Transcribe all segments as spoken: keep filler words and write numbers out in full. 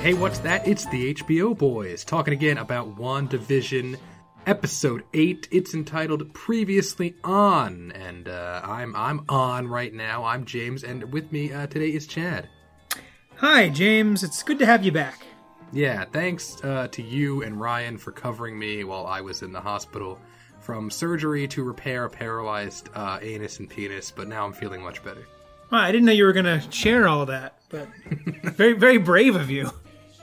Hey, what's that? It's the H B O boys talking again about WandaVision episode eight. It's entitled Previously On, and uh, I'm I'm on right now. I'm James, and with me uh, today is Chad. Hi, James. It's good to have you back. Yeah, thanks uh, to you and Ryan for covering me while I was in the hospital from surgery to repair a paralyzed uh, anus and penis, but now I'm feeling much better. Well, I didn't know you were going to share all that, but very, very brave of you.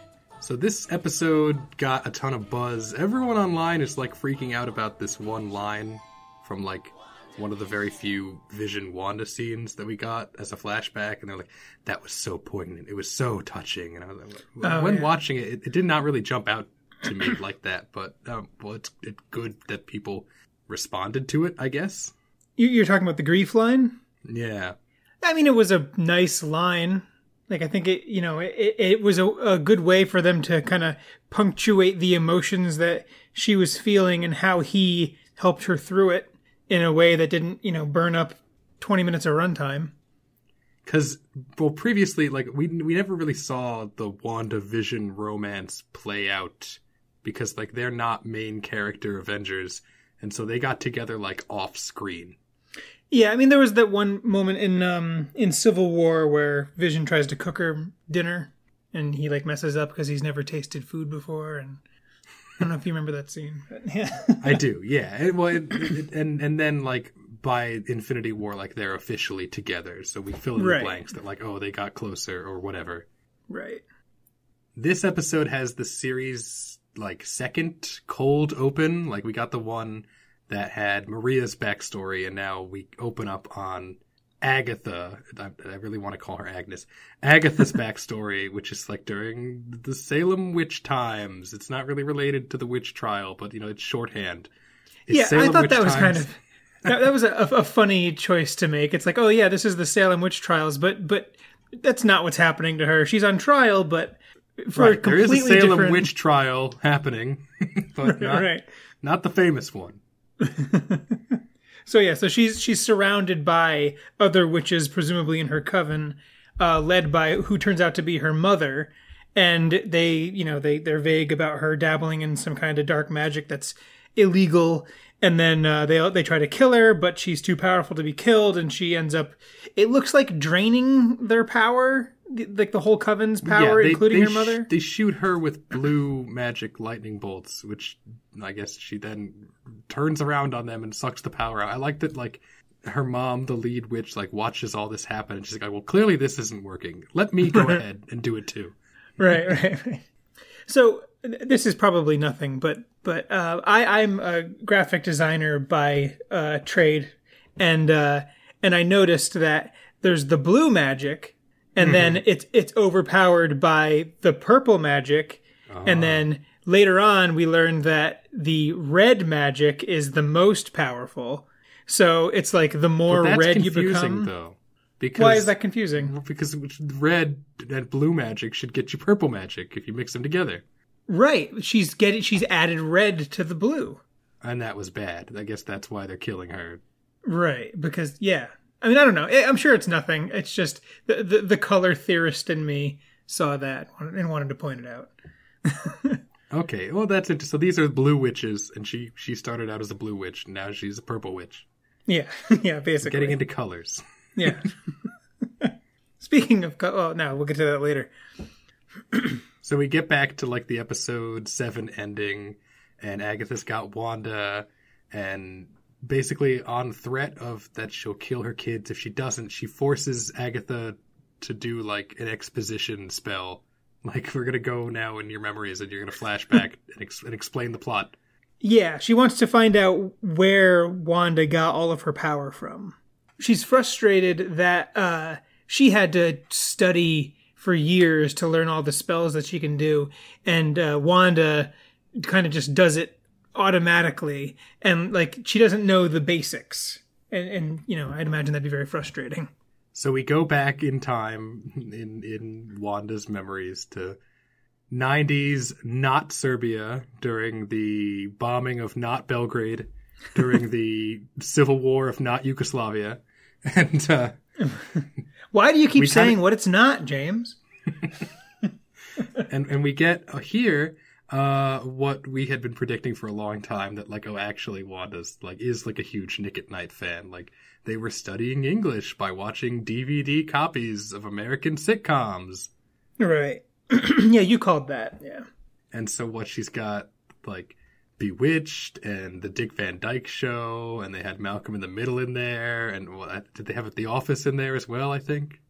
So this episode got a ton of buzz. Everyone online is like freaking out about this one line from like one of the very few Vision Wanda scenes that we got as a flashback, and they're like, that was so poignant. It was so touching. And I was like, well, oh, when yeah. watching it, it, it did not really jump out to me like that, but um, well, it's, it's good that people responded to it, I guess. You're talking about the grief line? Yeah. I mean, it was a nice line. Like, I think it, you know, it, it was a, a good way for them to kind of punctuate the emotions that she was feeling and how he helped her through it in a way that didn't, you know, burn up twenty minutes of runtime. Because, well, previously, like, we we never really saw the WandaVision romance play out because, like, they're not main character Avengers, and so they got together, like, off-screen. Yeah, I mean, there was that one moment in um, in Civil War where Vision tries to cook her dinner, and he, like, messes up because he's never tasted food before, and I don't know if you remember that scene. But yeah. I do, yeah. It, well, it, it, and and then, like, by Infinity War, like, they're officially together, so we fill in right. the blanks that, like, oh, they got closer, or whatever. Right. This episode has the series, like, second cold open. Like, we got the one that had Maria's backstory, and now we open up on Agatha. I, I really want to call her Agnes. Agatha's backstory, which is like during the Salem witch times. It's not really related to the witch trial, but you know, it's shorthand. It's yeah, Salem I thought witch that was times. kind of that, that was a, a funny choice to make. It's like, oh yeah, this is the Salem witch trials, but but that's not what's happening to her. She's on trial, but for right. a completely there is a Salem different... witch trial happening, but not, right. not the famous one. So yeah, so she's she's surrounded by other witches, presumably in her coven, uh, led by who turns out to be her mother, and they, you know, they they're vague about her dabbling in some kind of dark magic that's illegal, and then uh, they they try to kill her, but she's too powerful to be killed, and she ends up, it looks like, draining their power, like the whole coven's power, yeah, they, including they her mother. Sh- they shoot her with blue magic lightning bolts, which I guess she then turns around on them and sucks the power out. I like that, like, her mom, the lead witch, like, watches all this happen, and she's like, well, clearly this isn't working. Let me go ahead and do it too. Right, right, right. So this is probably nothing, but but uh, I I'm a graphic designer by uh, trade, and uh, and I noticed that there's the blue magic, and mm-hmm. then it's it's overpowered by the purple magic, uh-huh. and then later on we learned that the red magic is the most powerful. So it's like the more but that's red you confusing, become. Though. Because, why is that confusing? Because red and blue magic should get you purple magic if you mix them together. Right. She's getting. She's added red to the blue. And that was bad. I guess that's why they're killing her. Right. Because, yeah. I mean, I don't know. I'm sure it's nothing. It's just the, the, the color theorist in me saw that and wanted to point it out. Okay. Well, that's it. So these are blue witches, and she, she started out as a blue witch, and now she's a purple witch. Yeah. Yeah, basically. Getting into colors. Yeah. Speaking of, co- oh no, we'll get to that later. So we get back to like the episode seven ending, and Agatha's got Wanda, and basically on threat of that she'll kill her kids if she doesn't, she forces Agatha to do like an exposition spell. Like, we're gonna go now in your memories, and you're gonna flash back and, ex- and explain the plot. Yeah, she wants to find out where Wanda got all of her power from. She's frustrated that uh, she had to study for years to learn all the spells that she can do, and uh, Wanda kind of just does it automatically, and like she doesn't know the basics, and, and you know, I'd imagine that'd be very frustrating. So we go back in time in in Wanda's memories to nineties, not Serbia, during the bombing of not Belgrade, during the civil war of not Yugoslavia. And uh, why do you keep saying kinda... what it's not, James? and and we get uh, here uh, what we had been predicting for a long time, that like, oh, actually Wanda's like is like a huge Nick at Night fan. Like they were studying English by watching D V D copies of American sitcoms. Right. Yeah, you called that. Yeah. And so what she's got, like Bewitched and the Dick Van Dyke Show, and they had Malcolm in the Middle in there, and what, did they have The Office in there as well, I think?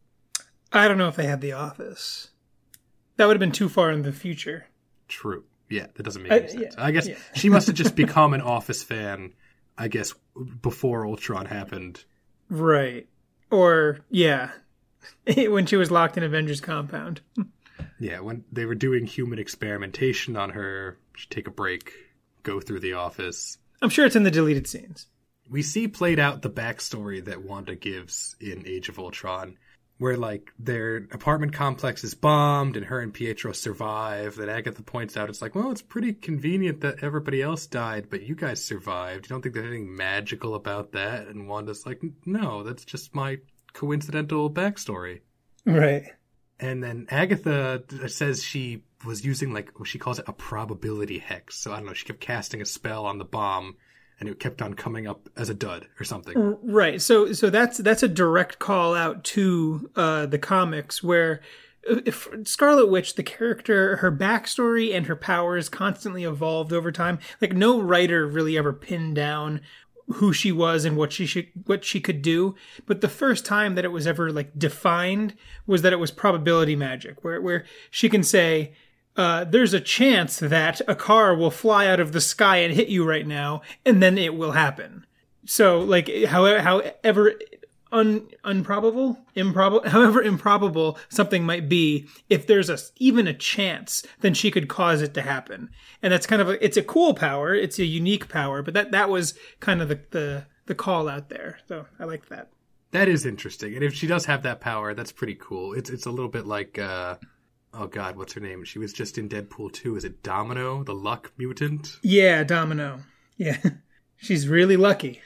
I don't know if they had The Office. That would have been too far in the future. True. Yeah, that doesn't make any uh, sense. yeah, I guess yeah. she must have just become an Office fan, I guess, before Ultron happened. Right. Or, yeah, when she was locked in Avengers Compound. Yeah, when they were doing human experimentation on her, she'd take a break, go through The Office. I'm sure it's in the deleted scenes. We see played out the backstory that Wanda gives in Age of Ultron, where, like, their apartment complex is bombed and her and Pietro survive. Then Agatha points out, it's like, well, it's pretty convenient that everybody else died, but you guys survived. You don't think there's anything magical about that? And Wanda's like, no, that's just my coincidental backstory. Right. And then Agatha says she was using, like, she calls it a probability hex. So, I don't know, she kept casting a spell on the bomb, and it kept on coming up as a dud or something. Right. So so that's that's a direct call out to uh, the comics, where if Scarlet Witch, the character, her backstory and her powers constantly evolved over time. Like, no writer really ever pinned down who she was and what she should, what she could do. But the first time that it was ever like defined was that it was probability magic, where where she can say, uh, there's a chance that a car will fly out of the sky and hit you right now, and then it will happen. So, like, however, however un, improbable, improbable, however improbable something might be, if there's a even a chance, then she could cause it to happen. And that's kind of a, it's a cool power, it's a unique power, but that that was kind of the the, the call out there. So I like that. That is interesting, and if she does have that power, that's pretty cool. It's it's a little bit like, uh, oh god, what's her name? She was just in Deadpool two. Is it Domino, the luck mutant? Yeah, Domino. Yeah, she's really lucky.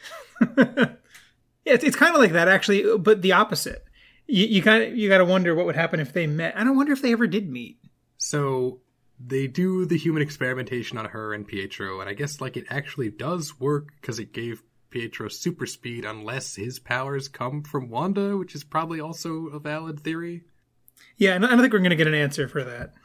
Yeah, it's, it's kind of like that, actually, but the opposite. You, you kind of you got to wonder what would happen if they met. I don't wonder if they ever did meet. So they do the human experimentation on her and Pietro, and I guess like it actually does work because it gave Pietro super speed, unless his powers come from Wanda, which is probably also a valid theory. Yeah, I don't think we're going to get an answer for that.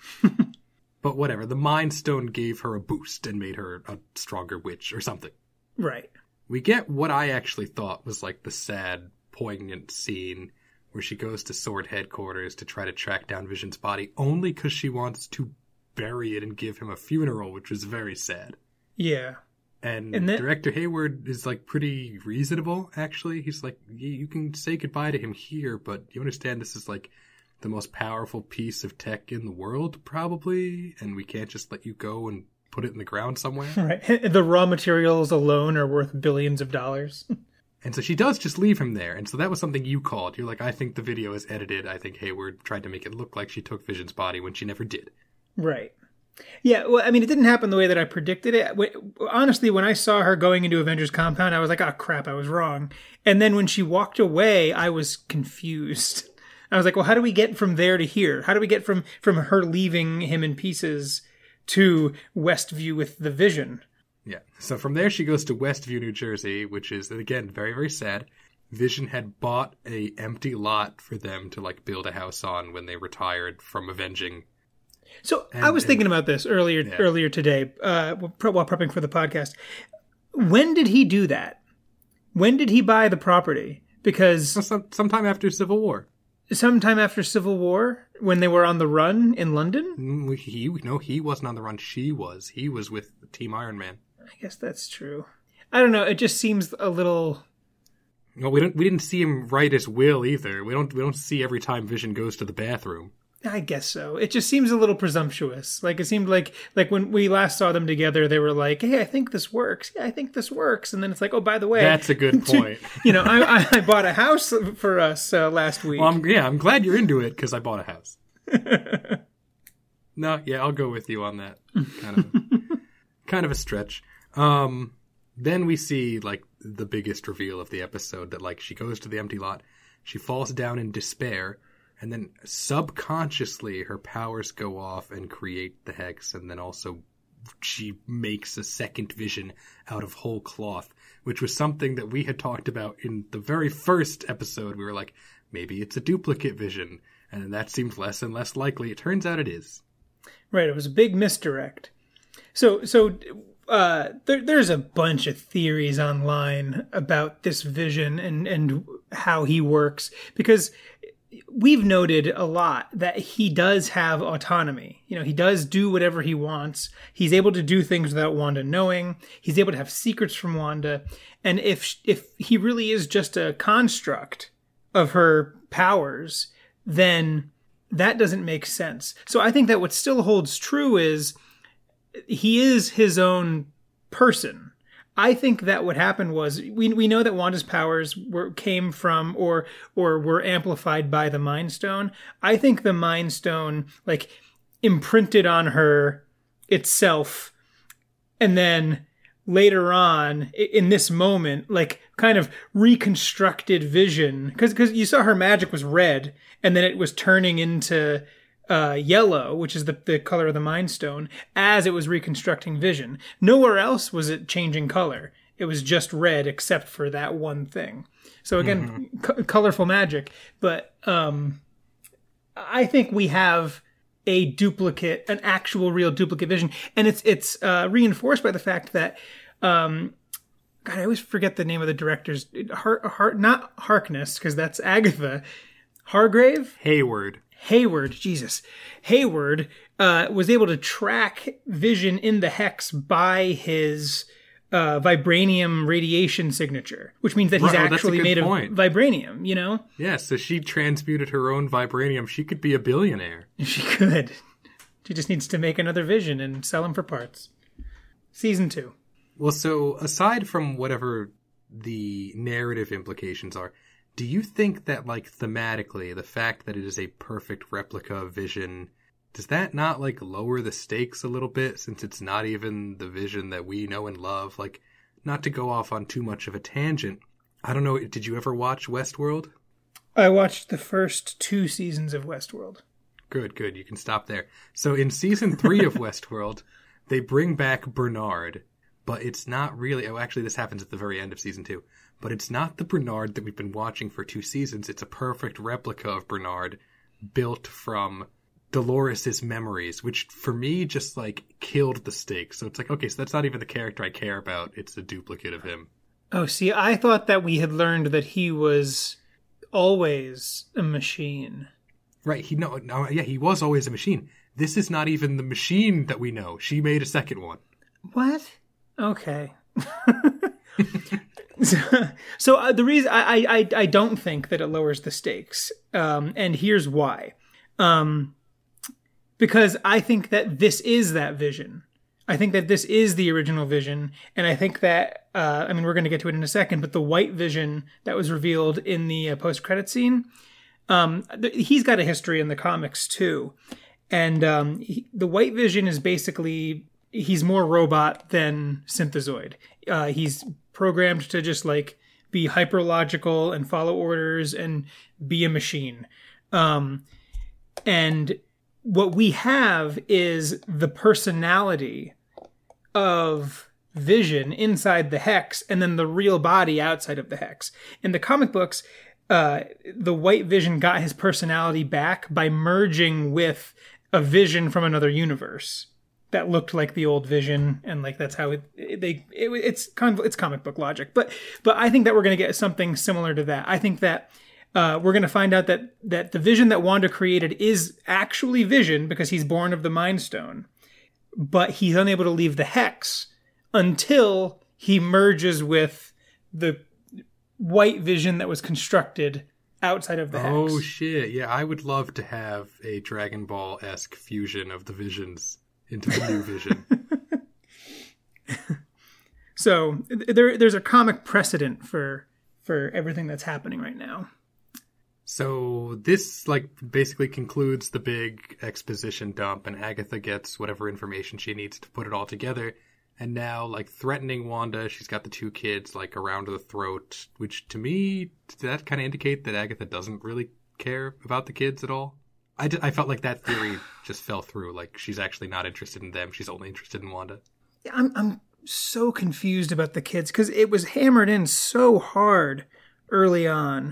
But whatever, the Mind Stone gave her a boost and made her a stronger witch or something. Right. We get what I actually thought was like the sad, poignant scene where she goes to Sword headquarters to try to track down Vision's body only because she wants to bury it and give him a funeral, which was very sad. Yeah. And, and then, Director Hayward is like pretty reasonable, actually. He's like, you can say goodbye to him here, but you understand this is like the most powerful piece of tech in the world, probably, and we can't just let you go and put it in the ground somewhere. Right. The raw materials alone are worth billions of dollars. And so she does just leave him there. And so that was something you called. You're like, I think the video is edited. I think Hayward tried to make it look like she took Vision's body when she never did. Right. Yeah, well, I mean, it didn't happen the way that I predicted it. Honestly, when I saw her going into Avengers Compound, I was like, oh, crap, I was wrong. And then when she walked away, I was confused. I was like, well, how do we get from there to here? How do we get from, from her leaving him in pieces to Westview with the Vision? Yeah. So from there, she goes to Westview, New Jersey, which is, again, very, very sad. Vision had bought a empty lot for them to, like, build a house on when they retired from avenging. So and, I was and, thinking about this earlier yeah. earlier today uh, while prepping for the podcast. When did he do that? When did he buy the property? Because some, sometime after Civil War. Sometime after Civil War, when they were on the run in London? He no, he wasn't on the run. She was. He was with Team Iron Man. I guess that's true. I don't know. It just seems a little. No, we don't. We didn't see him write his will either. We don't. We don't see every time Vision goes to the bathroom. I guess so. It just seems a little presumptuous. Like, it seemed like like when we last saw them together, they were like, "Hey, I think this works. Yeah, I think this works." And then it's like, "Oh, by the way, that's a good point." you know, I, I bought a house for us uh, last week. Well, I'm, yeah, I'm glad you're into it because I bought a house. No, yeah, I'll go with you on that. Kind of, kind of a stretch. Um, then we see like the biggest reveal of the episode that like she goes to the empty lot, she falls down in despair. And then subconsciously her powers go off and create the hex, and then also she makes a second vision out of whole cloth, which was something that we had talked about in the very first episode. We were like, maybe it's a duplicate vision, and that seemed less and less likely. It turns out it is. Right, it was a big misdirect. So, so uh, there, there's a bunch of theories online about this vision and, and how he works, because we've noted a lot that he does have autonomy. You know, he does do whatever he wants. He's able to do things without Wanda knowing. He's able to have secrets from Wanda. And if if he really is just a construct of her powers, then that doesn't make sense. So I think that what still holds true is he is his own person. I think that what happened was we we know that Wanda's powers were came from or or were amplified by the Mind Stone. I think the Mind Stone like imprinted on her itself, and then later on in this moment, like kind of reconstructed Vision, because because you saw her magic was red, and then it was turning into Uh, yellow, which is the, the color of the Mind Stone, as it was reconstructing Vision. Nowhere else was it changing color. It was just red, except for that one thing. So again, mm-hmm. co- colorful magic. But um, I think we have a duplicate, an actual, real duplicate Vision, and it's it's uh, reinforced by the fact that um, God, I always forget the name of the directors. Har- Har- not Harkness, because that's Agatha. Hargrave? Hayward. Hayward, Jesus. Hayward uh, was able to track Vision in the hex by his uh, vibranium radiation signature, which means that he's right, actually made point. of vibranium, you know? Yeah, so she transmuted her own vibranium. She could be a billionaire. She could. She just needs to make another Vision and sell them for parts. Season two. Well, so aside from whatever the narrative implications are, do you think that, like, thematically, the fact that it is a perfect replica of Vision, does that not, like, lower the stakes a little bit, since it's not even the Vision that we know and love? Like, not to go off on too much of a tangent, I don't know, did you ever watch Westworld? I watched the first two seasons of Westworld. Good, good, you can stop there. So in season three of Westworld, they bring back Bernard, but it's not really, oh, actually this happens at the very end of season two. But it's not the Bernard that we've been watching for two seasons. It's a perfect replica of Bernard built from Dolores' memories, which for me just like killed the stakes. So it's like, okay, so that's not even the character I care about. It's a duplicate of him. Oh, see, I thought that we had learned that he was always a machine. Right. He no, no yeah, he was always a machine. This is not even the machine that we know. She made a second one. What? Okay. So, so uh, the reason I, I I don't think that it lowers the stakes, um, and here's why, um, because I think that this is that Vision. I think that this is the original Vision, and I think that uh, I mean we're going to get to it in a second, but the white Vision that was revealed in the uh, post-credit scene, um, th- he's got a history in the comics too, and um, he, the white Vision is basically he's more robot than synthezoid. Uh, he's programmed to just like be hyperlogical and follow orders and be a machine. Um, and what we have is the personality of Vision inside the hex and then the real body outside of the hex. In the comic books, uh, the white Vision got his personality back by merging with a Vision from another universe that looked like the old Vision, and like that's how it, it they it, it's kind of, it's comic book logic. But but I think that we're going to get something similar to that. I think that uh, we're going to find out that that the Vision that Wanda created is actually Vision because he's born of the Mind Stone, but he's unable to leave the hex until he merges with the white Vision that was constructed outside of the hex. Oh shit! Yeah, I would love to have a Dragon Ball-esque fusion of the Visions into the new Vision. So there, there's a comic precedent for for everything that's happening right now. So this like basically concludes the big exposition dump, and Agatha gets whatever information she needs to put it all together. And now, like, threatening Wanda, she's got the two kids, like, around the throat, which to me, did that kind of indicate that Agatha doesn't really care about the kids at all. I, d- I felt like that theory just fell through. Like, she's actually not interested in them. She's only interested in Wanda. I'm I'm so confused about the kids because it was hammered in so hard early on.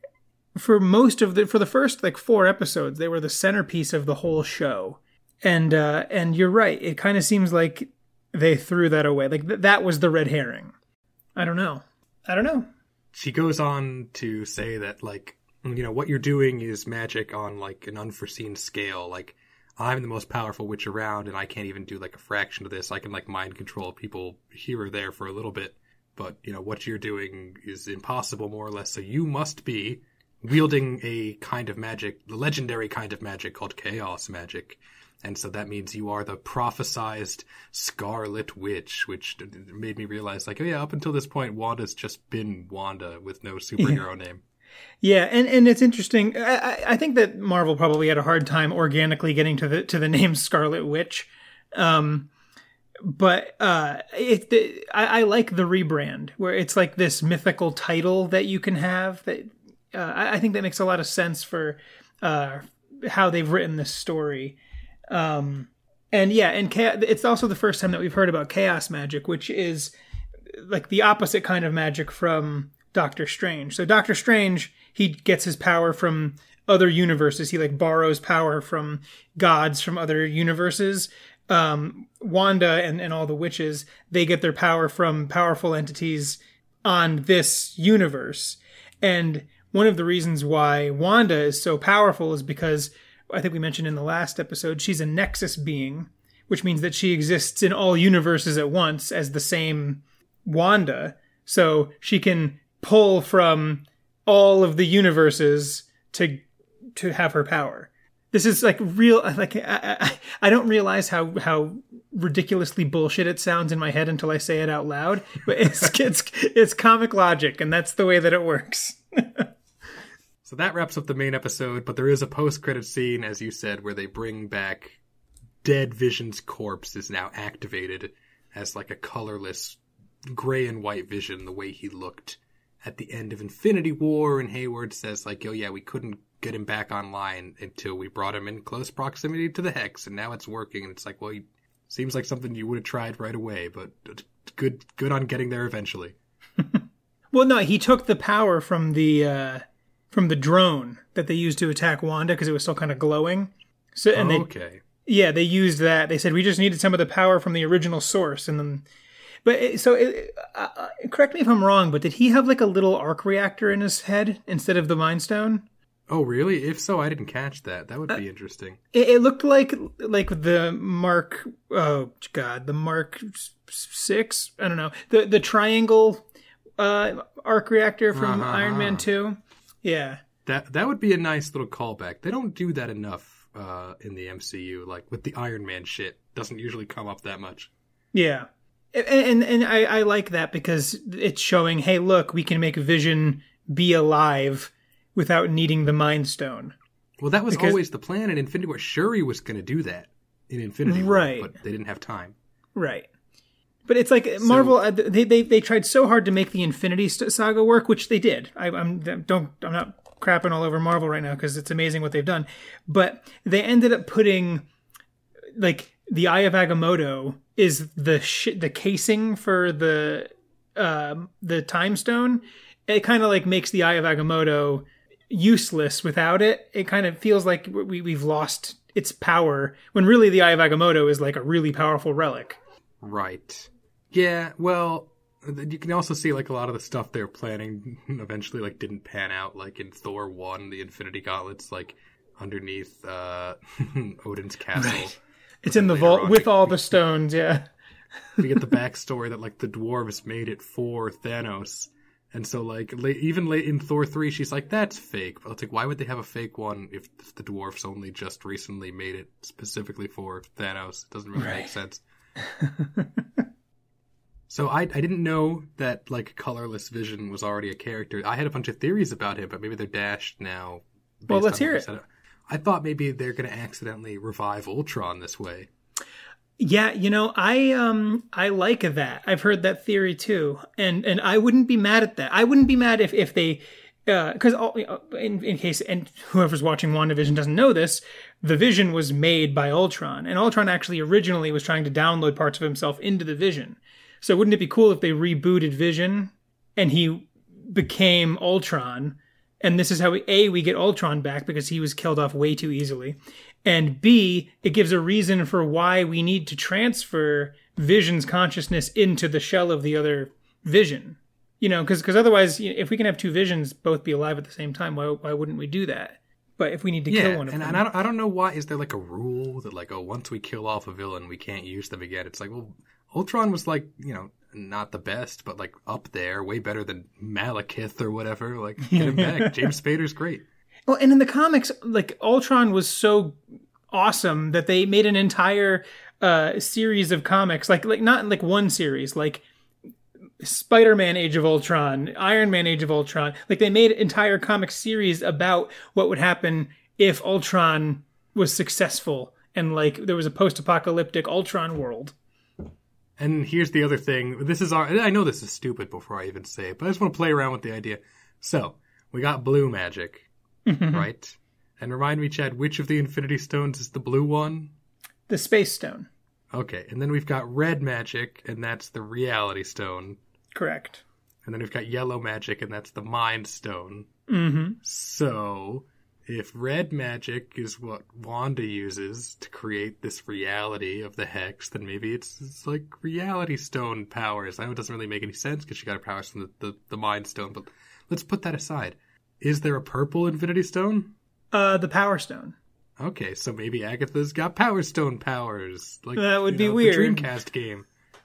For most of the for the first like four episodes, they were the centerpiece of the whole show. And uh, and you're right. It kind of seems like they threw that away. Like th- that was the red herring. I don't know. I don't know. She goes on to say that, like, you know, what you're doing is magic on, like, an unforeseen scale. Like, I'm the most powerful witch around, and I can't even do, like, a fraction of this. I can, like, mind control people here or there for a little bit. But, you know, what you're doing is impossible, more or less. So you must be wielding a kind of magic, the legendary kind of magic called chaos magic. And so that means you are the prophesized Scarlet Witch, which made me realize, like, oh yeah, up until this point, Wanda's just been Wanda with no superhero yeah. name. Yeah, and, and it's interesting. I, I think that Marvel probably had a hard time organically getting to the to the name Scarlet Witch. Um, but uh, it, it, I, I like the rebrand, where it's like this mythical title that you can have. That uh, I, I think that makes a lot of sense for uh, how they've written this story. Um, and yeah, and cha- it's also the first time that we've heard about chaos magic, which is like the opposite kind of magic from Doctor Strange. So Doctor Strange, he gets his power from other universes. He like borrows power from gods from other universes. Um, Wanda and, and all the witches, they get their power from powerful entities on this universe. And one of the reasons why Wanda is so powerful is because I think we mentioned in the last episode, she's a nexus being, which means that she exists in all universes at once as the same Wanda. So she can pull from all of the universes to to have her power. This is like real, like, I, I, I don't realize how, how ridiculously bullshit it sounds in my head until I say it out loud, but it's, it's, it's comic logic, and that's the way that it works. So that wraps up the main episode, but there is a post-credit scene, as you said, where they bring back dead Vision's corpse is now activated as like a colorless gray and white Vision, the way he looked at the end of Infinity War. And Hayward says, like, oh yeah, we couldn't get him back online until we brought him in close proximity to the Hex, and now it's working. And it's like, well, he, seems like something you would have tried right away, but good good on getting there eventually. Well, no, he took the power from the... Uh... from the drone that they used to attack Wanda because it was still kind of glowing. So and oh, they, okay. Yeah, they used that. They said we just needed some of the power from the original source, and then. But it, so, it, uh, correct me if I'm wrong, but did he have like a little arc reactor in his head instead of the Mind Stone? Oh, really? If so, I didn't catch that. That would be uh, interesting. It, it looked like like the Mark. Oh God, the Mark Six. I don't know the the triangle uh, arc reactor from uh-huh. Iron Man Two. Yeah. That that would be a nice little callback. They don't do that enough uh, in the M C U. Like, with the Iron Man shit, doesn't usually come up that much. Yeah. And and, and I, I like that because it's showing, hey, look, we can make Vision be alive without needing the Mind Stone. Well, that was because, always the plan in Infinity War. Shuri was going to do that in Infinity War, right. but they didn't have time. Right. But it's like Marvel. So, they, they they tried so hard to make the Infinity Saga work, which they did. I, I'm don't I'm not crapping all over Marvel right now because it's amazing what they've done. But they ended up putting like the Eye of Agamotto is the sh- the casing for the uh, the Time Stone. It kind of like makes the Eye of Agamotto useless without it. It kind of feels like we we've lost its power when really the Eye of Agamotto is like a really powerful relic. Right. Yeah, well, you can also see, like, a lot of the stuff they were planning eventually, like, didn't pan out. Like, in Thor one, the Infinity Gauntlet's, like, underneath uh, Odin's castle. Right. It's in the vault with all the stones, yeah. We get the backstory that, like, the dwarves made it for Thanos. And so, like, late, even late in Thor three, she's like, that's fake. But it's like, why would they have a fake one if the dwarves only just recently made it specifically for Thanos? It doesn't really right. make sense. So I I didn't know that, like, colorless Vision was already a character. I had a bunch of theories about him, but maybe they're dashed now. Well, let's hear it. I thought maybe they're going to accidentally revive Ultron this way. Yeah, you know, I um I like that. I've heard that theory too, and and I wouldn't be mad at that. I wouldn't be mad if if they because uh, in, in case and whoever's watching WandaVision doesn't know this, the Vision was made by Ultron, and Ultron actually originally was trying to download parts of himself into the Vision. So wouldn't it be cool if they rebooted Vision and he became Ultron? And this is how we, A, we get Ultron back because he was killed off way too easily. And B, it gives a reason for why we need to transfer Vision's consciousness into the shell of the other Vision. You know, because because otherwise, if we can have two Visions both be alive at the same time, why why wouldn't we do that? But if we need to yeah, kill one of and, them. and I don't, I don't know why. Is there like a rule that like, oh, once we kill off a villain, we can't use them again? It's like, well, Ultron was like, you know, not the best, but like up there, way better than Malekith or whatever. Like, get him back. James Spader's great. Well, and in the comics, like Ultron was so awesome that they made an entire uh, series of comics, like like not like one series, like Spider-Man Age of Ultron, Iron Man Age of Ultron. Like they made entire comic series about what would happen if Ultron was successful and like there was a post-apocalyptic Ultron world. And here's the other thing. This is our, I know this is stupid before I even say it, but I just want to play around with the idea. So, we got blue magic, right? And remind me, Chad, which of the Infinity Stones is the blue one? The Space Stone. Okay, and then we've got red magic, and that's the Reality Stone. Correct. And then we've got yellow magic, and that's the Mind Stone. Mm-hmm. So, if red magic is what Wanda uses to create this reality of the Hex, then maybe it's, it's like Reality Stone powers. I know it doesn't really make any sense because she got her powers from the, the, the Mind Stone, but let's put that aside. Is there a purple Infinity Stone? Uh, the Power Stone. Okay, so maybe Agatha's got Power Stone powers. Like, that would you be know, weird. The Dreamcast game.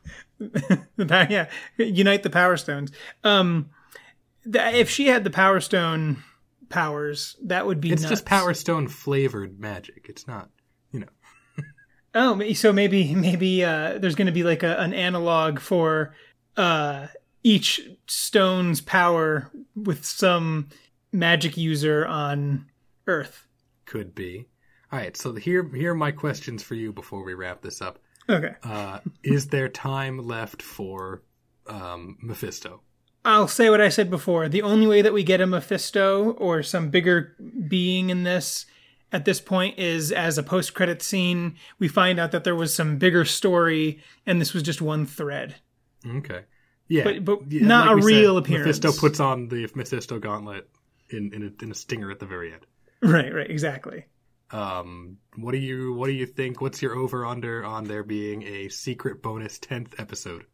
Yeah, unite the Power Stones. Um, th- if she had the Power Stone powers, that would be It's nuts. just Power Stone flavored magic. It's not, you know. Oh, so maybe maybe uh, there's going to be like a, an analog for uh, each stone's power with some magic user on Earth. Could be. All right, so here, here are my questions for you before we wrap this up. Okay. Uh, is there time left for um, Mephisto? I'll say what I said before. The only way that we get a Mephisto or some bigger being in this at this point is as a post-credit scene. We find out that there was some bigger story and this was just one thread. Okay. Yeah. But, but yeah, not like a we real said, appearance. Mephisto puts on the Mephisto gauntlet in, in, a, in a stinger at the very end. Right, right, exactly. Um, what do you what do you think? What's your over under on there being a secret bonus tenth episode?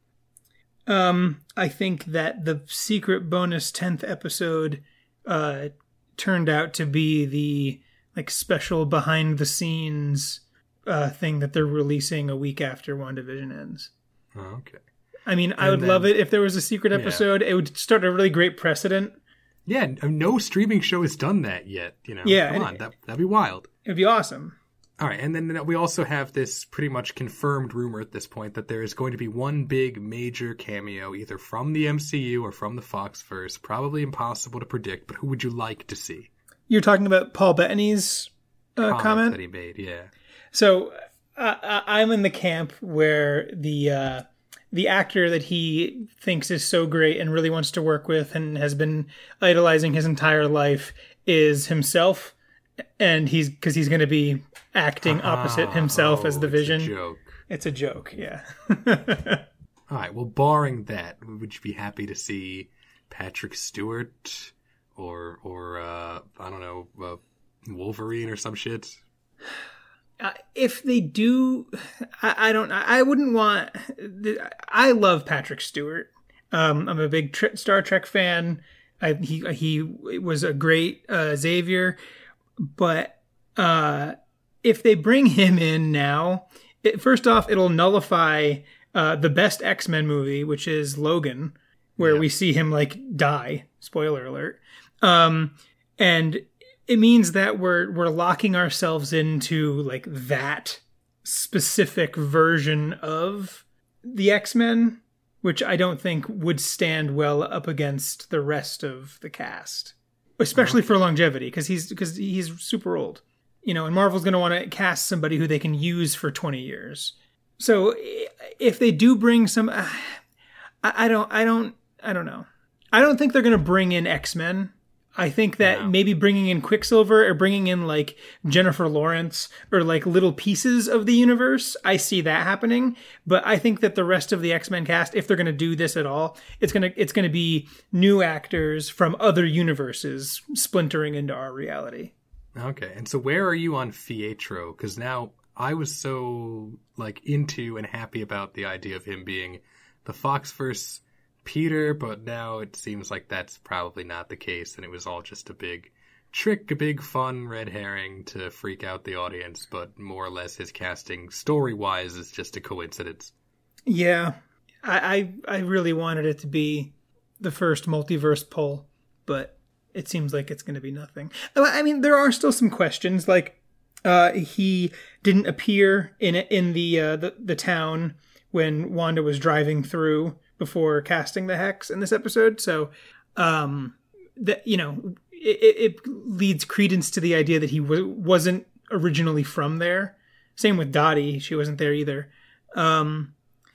Um, I think that the secret bonus tenth episode uh turned out to be the like special behind the scenes uh thing that they're releasing a week after WandaVision ends. Oh, okay. I mean, I And would then- love it if there was a secret episode. It would start a really great precedent. Yeah, no streaming show has done that yet. You know, Yeah, come and- on, that that'd be wild. It'd be awesome. All right, and then we also have this pretty much confirmed rumor at this point that there is going to be one big major cameo either from the M C U or from the Foxverse. Probably impossible to predict, but who would you like to see? You're talking about Paul Bettany's uh, Comment comment? that he made, yeah. So uh, I- I'm in the camp where the uh, the actor that he thinks is so great and really wants to work with and has been idolizing his entire life is himself, and he's because he's going to be acting opposite Ah, himself oh, as the it's a Vision. joke. It's a joke, yeah. All right, well, barring that, would you be happy to see Patrick Stewart or or uh, I don't know, uh, Wolverine or some shit? Uh, if they do, I, I don't. I wouldn't want. I love Patrick Stewart. Um, I'm a big tr- Star Trek fan. I, he he was a great uh, Xavier, but uh, if they bring him in now, it, first off, it'll nullify uh, the best X-Men movie, which is Logan, where Yeah. we see him like die. Spoiler alert. Um, and it means that we're we're locking ourselves into like that specific version of the X-Men, which I don't think would stand well up against the rest of the cast, especially for longevity, because he's because he's super old, you know. And Marvel's going to want to cast somebody who they can use for twenty years. So if they do bring some, uh, I, I don't, I don't, I don't know. I don't think they're going to bring in X-Men. I think that Yeah. maybe bringing in Quicksilver or bringing in like Jennifer Lawrence or like little pieces of the universe, I see that happening. But I think that the rest of the X-Men cast, if they're going to do this at all, it's gonna it's gonna be new actors from other universes splintering into our reality. Okay, and so where are you on Pietro? Because now I was so like into and happy about the idea of him being the Foxverse Peter, but now it seems like that's probably not the case, and it was all just a big trick, a big fun red herring to freak out the audience, but more or less his casting story-wise is just a coincidence. Yeah, I I, I really wanted it to be the first multiverse pull, but it seems like it's going to be nothing. I mean, there are still some questions, like uh, he didn't appear in in the, uh, the the town when Wanda was driving through before casting the hex in this episode. So, um, that, you know, it, it leads credence to the idea that he w- wasn't originally from there. Same with Dottie. She wasn't there either. Um,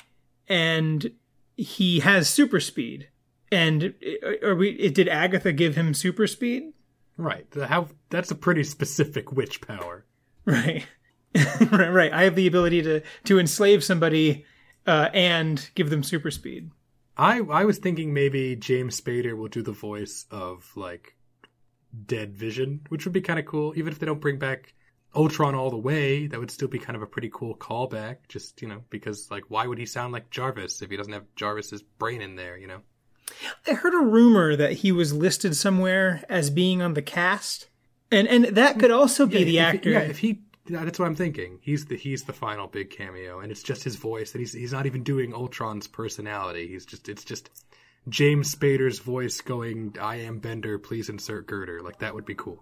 and he has super speed. And are we, it, did Agatha give him super speed? Right. How, that's a pretty specific witch power. Right. right. Right. I have the ability to, to enslave somebody uh, and give them super speed. I I was thinking maybe James Spader will do the voice of, like, Dead Vision, which would be kind of cool. Even if they don't bring back Ultron all the way, that would still be kind of a pretty cool callback. Just, you know, because, like, why would he sound like Jarvis if he doesn't have Jarvis's brain in there, you know? I heard a rumor that he was listed somewhere as being on the cast. And and that could also be yeah, the if, actor. Yeah, if he... Yeah, that's what I'm thinking. He's the he's the final big cameo, and it's just his voice, and he's he's not even doing Ultron's personality. He's just it's just James Spader's voice going, "I am Bender, please insert girder." Like, that would be cool.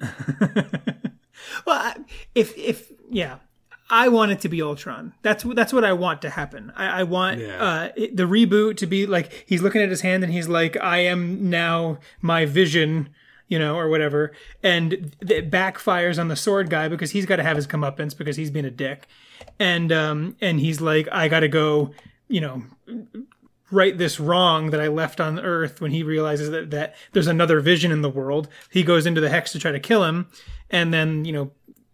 Well, if if yeah, I want it to be Ultron. That's that's what I want to happen. I, I want Yeah. uh, it- the reboot to be like he's looking at his hand and he's like, "I am now my vision." You know, or whatever, and it backfires on the sword guy because he's got to have his comeuppance because he's been a dick, and um, and he's like, I got to go, you know, right this wrong that I left on Earth. When he realizes that that there's another vision in the world, he goes into the hex to try to kill him, and then you know,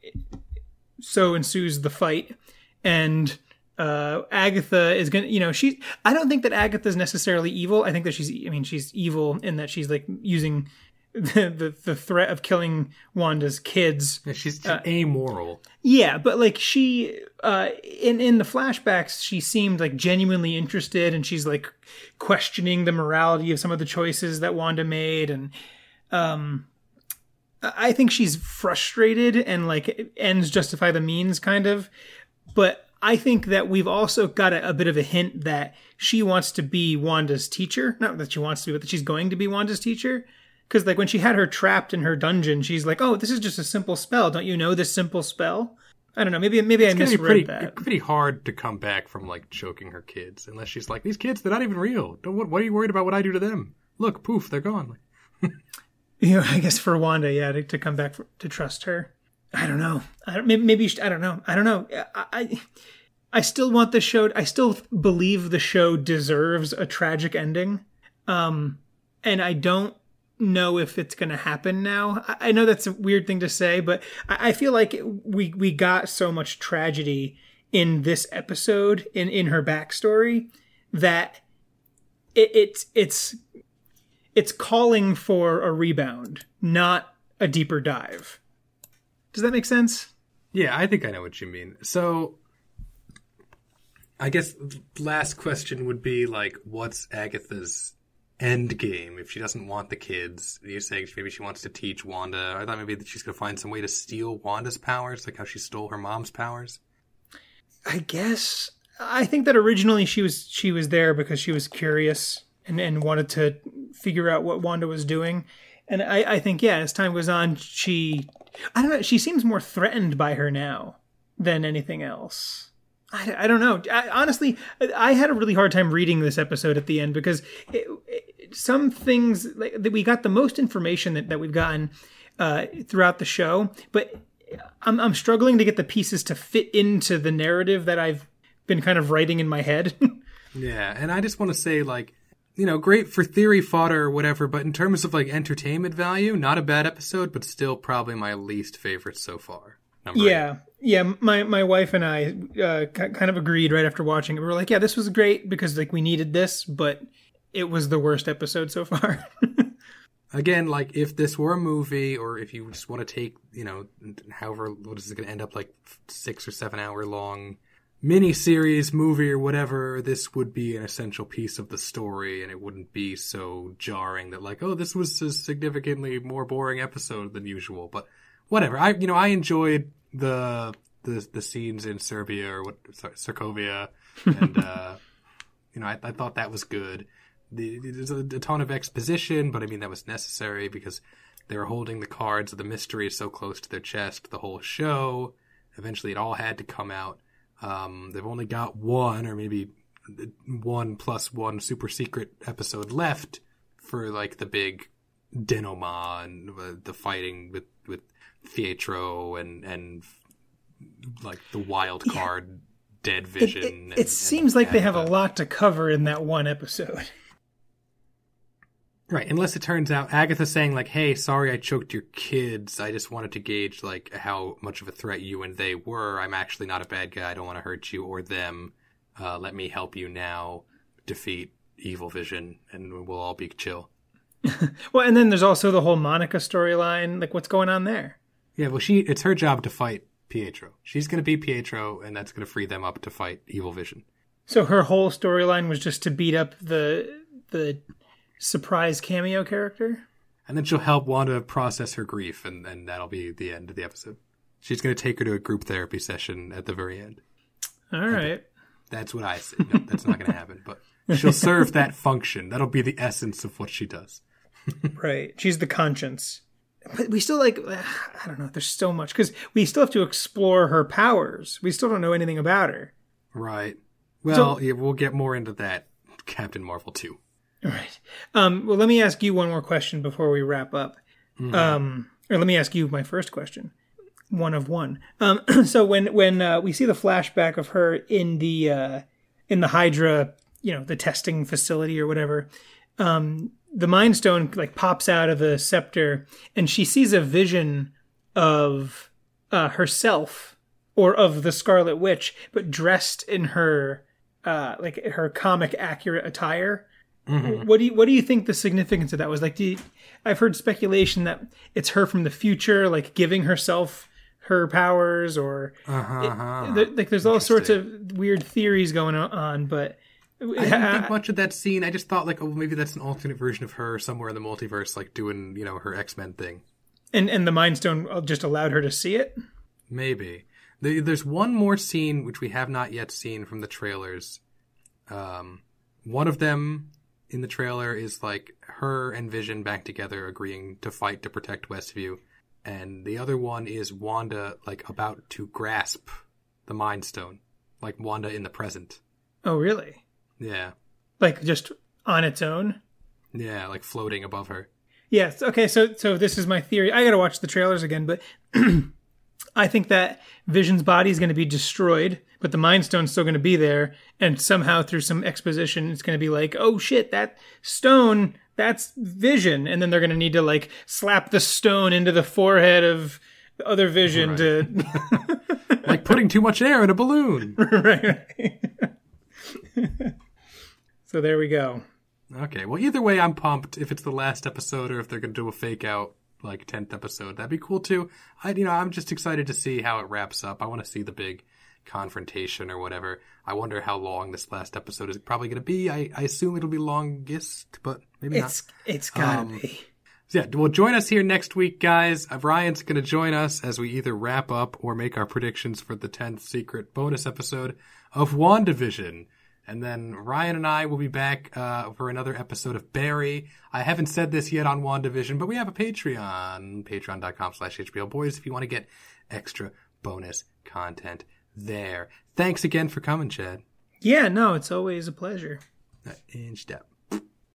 so ensues the fight, and uh, Agatha is gonna, you know, she. I don't think that Agatha's necessarily evil. I think that she's, I mean, she's evil in that she's like using. The, the the threat of killing Wanda's kids. Yeah, she's Uh, amoral. Yeah, but like she uh in in the flashbacks she seemed like genuinely interested, and she's like questioning the morality of some of the choices that Wanda made, and um I think she's frustrated and like ends justify the means kind of. But I think that we've also got a, a bit of a hint that she wants to be Wanda's teacher. Not that she wants to be, but that she's going to be Wanda's teacher. Because, like, when she had her trapped in her dungeon, she's like, oh, this is just a simple spell. Don't you know this simple spell? I don't know. Maybe maybe It's I gonna misread be pretty, that. pretty hard to come back from, like, choking her kids. Unless she's like, these kids, they're not even real. Don't, what, what are you worried about what I do to them? Look, poof, they're gone. You know, I guess for Wanda, yeah, to, to come back for, to trust her. I don't know. I don't, maybe, maybe she, I don't know. I don't know. I, I I still want the show. I still believe the show deserves a tragic ending. Um, and I don't know if it's going to happen now. I know that's a weird thing to say, but I feel like we we got so much tragedy in this episode, in, in her backstory, that it, it's it's it's calling for a rebound, not a deeper dive. Does that make sense? Yeah, I think I know what you mean. So, I guess last question would be, like, what's Agatha's end game if she doesn't want the kids? You're saying maybe she wants to teach Wanda. I thought maybe that she's going to find some way to steal Wanda's powers, like how she stole her mom's powers. I guess. I think that originally she was she was there because she was curious and, and wanted to figure out what Wanda was doing. And I, I think, yeah, as time goes on, she... I don't know, she seems more threatened by her now than anything else. I, I don't know. I, honestly, I had a really hard time reading this episode at the end because it, it, some things like, that we got the most information that, that we've gotten uh, throughout the show, but I'm, I'm struggling to get the pieces to fit into the narrative that I've been kind of writing in my head. Yeah, and I just want to say, like, you know, great for theory fodder or whatever, but in terms of, like, entertainment value, not a bad episode, but still probably my least favorite so far. Number yeah. eight. Yeah, my, my wife and I uh, kind of agreed right after watching it. We were like, yeah, this was great because, like, we needed this, but it was the worst episode so far. Again, like, if this were a movie, or if you just want to take, you know, however, what is it going to end up, like, six or seven hour long mini-series, movie, or whatever, this would be an essential piece of the story, and it wouldn't be so jarring that, like, oh, this was a significantly more boring episode than usual. But whatever. I, you know, I enjoyed the the the scenes in Serbia, or what, sorry, Sarkovia, and, uh, you know, I, I thought that was good. The, there's a, a ton of exposition, but I mean, that was necessary because they were holding the cards of the mystery so close to their chest the whole show. Eventually, it all had to come out. Um, they've only got one, or maybe one plus one super secret episode left for, like, the big denouement and uh, the fighting with, with Pietro and, and, like, the wild card yeah. Dead Vision. It, it, and, it seems and like they have a Agatha. lot to cover in that one episode. Right, unless it turns out Agatha saying, like, hey, sorry I choked your kids. I just wanted to gauge, like, how much of a threat you and they were. I'm actually not a bad guy. I don't want to hurt you or them. Uh, let me help you now defeat Evil Vision, and we'll all be chill. Well, and then there's also the whole Monica storyline. Like, what's going on there? Yeah, well, she it's her job to fight Pietro. She's going to be Pietro, and that's going to free them up to fight Evil Vision. So her whole storyline was just to beat up the the... surprise cameo character, and then she'll help Wanda process her grief, and, and that'll be the end of the episode. She's going to take her to a group therapy session at the very end. All right, that's what I said. No, that's not going to happen, but she'll serve that function. That'll be the essence of what she does. Right, she's the conscience. But we still, like, I don't know. There's so much because we still have to explore her powers. We still don't know anything about her. Right. Well, so, yeah, we'll get more into that. Captain Marvel two. All right. Um, well, let me ask you one more question before we wrap up. Mm-hmm. Um, or let me ask you my first question. One of one. Um, so when when uh, we see the flashback of her in the uh, in the Hydra, you know, the testing facility or whatever, um, the Mind Stone, like, pops out of the scepter, and she sees a vision of uh, herself or of the Scarlet Witch, but dressed in her uh, like her comic accurate attire. Mm-hmm. What do you what do you think the significance of that was? Like, do you, I've heard speculation that it's her from the future, like giving herself her powers, or uh-huh, it, uh-huh. There, like there's all sorts of weird theories going on. But I didn't think much of that scene. I just thought, like, oh, maybe that's an alternate version of her somewhere in the multiverse, like doing, you know, her X-Men thing. And and the Mind Stone just allowed her to see it. Maybe there's one more scene which we have not yet seen from the trailers. Um, one of them in the trailer is, like, her and Vision back together agreeing to fight to protect Westview. And the other one is Wanda, like, about to grasp the Mind Stone. Like, Wanda in the present. Oh, really? Yeah. Like, just on its own? Yeah, like floating above her. Yes. Okay, so so this is my theory. I gotta watch the trailers again, but I think that Vision's body is going to be destroyed, but the Mind Stone's still going to be there, and somehow through some exposition, it's going to be like, oh shit, that stone, that's Vision, and then they're going to need to, like, slap the stone into the forehead of the other Vision right. to... Like putting too much air in a balloon. Right, right. So there we go. Okay, well, either way, I'm pumped. If it's the last episode or if they're going to do a fake out, like, tenth episode, that'd be cool too. I, you know, I'm just excited to see how it wraps up. I want to see the big confrontation or whatever. I wonder how long this last episode is probably going to be. I, I assume it'll be longest, but maybe it's, not. It's gotta um, be. Yeah, well, join us here next week, guys. Ryan's going to join us as we either wrap up or make our predictions for the tenth secret bonus episode of WandaVision. And then Ryan and I will be back uh, for another episode of Barry. I haven't said this yet on WandaVision, but we have a Patreon, patreon.com slash HBO Boys, if you want to get extra bonus content there. Thanks again for coming, Chad. Yeah, no, it's always a pleasure. Uh, in step.